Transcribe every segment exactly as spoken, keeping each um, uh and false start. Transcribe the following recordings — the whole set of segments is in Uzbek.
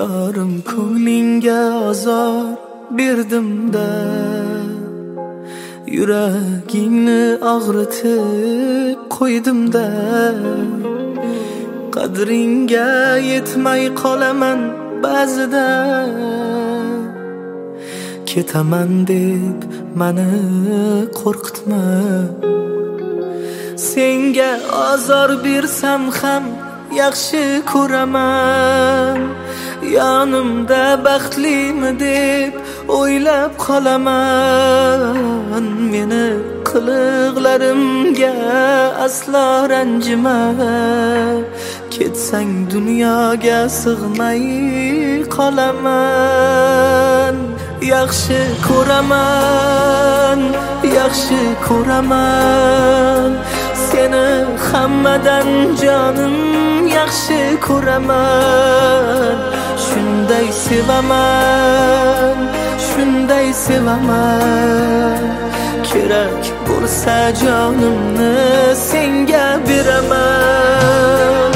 Yorim ko'nglingga azor berdim-da, yuragingni og'ritib qo'ydim-da. Qadringga yetmay qolaman ba'zida, ketaman deb mani qo'rqitma. Senga azor bersam ham yaxshi ko'raman, yonimda baxtlimi deb o'ylab qolaman. Meni qiliqlarimga aslo ranjima, ketsang dunyoga sig'may qolaman. Yaxshi ko'raman, yaxshi ko'raman, seni hammadan jonim yaxshi ko'raman. Shunday sevaman, shunday sevaman, kerak bo'lsa jonimni senga beraman.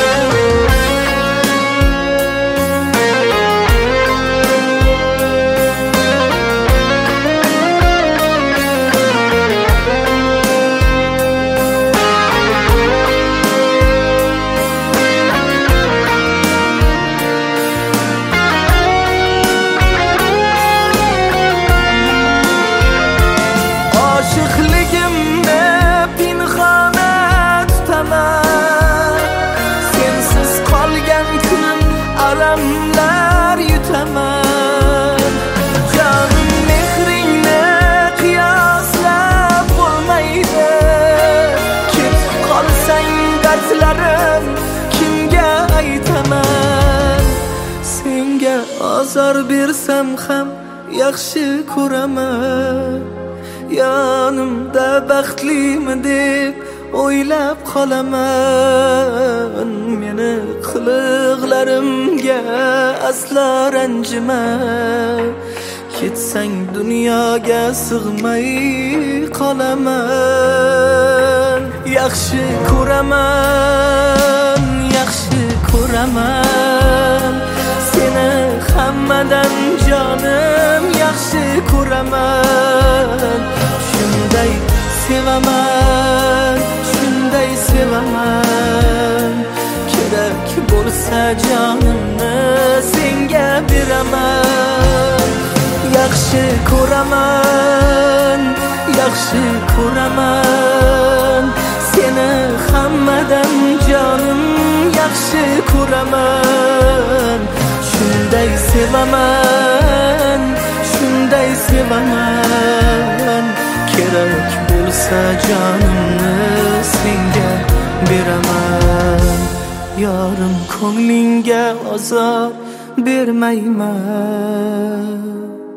Alamlar yutaman, canım mehringni qiyoslab bo'lmaydi. Ketib qolsang dardlarim kimga aytaman? Senga azor bersam ham yaxshi ko'raman, yonimda baxtlimi deb o'ylab qolaman. Meni qiliqlarimga aslo ranjima, ketsang dunyoga sig'may qolaman. Yaxshi ko'raman, yaxshi ko'raman, seni hammadan jonim yaxshi ko'raman. Shunday sevaman, shunday sevaman, kerak bo'lsa jonimni senga beraman. Yaxshi ko'raman, yaxshi ko'raman, seni hammadan jonim yaxshi ko'raman. Shunday sevaman, shunday sevaman, kerak bo'lsa jonimni senga beraman. Yorim ko'nglingga azor bermayman.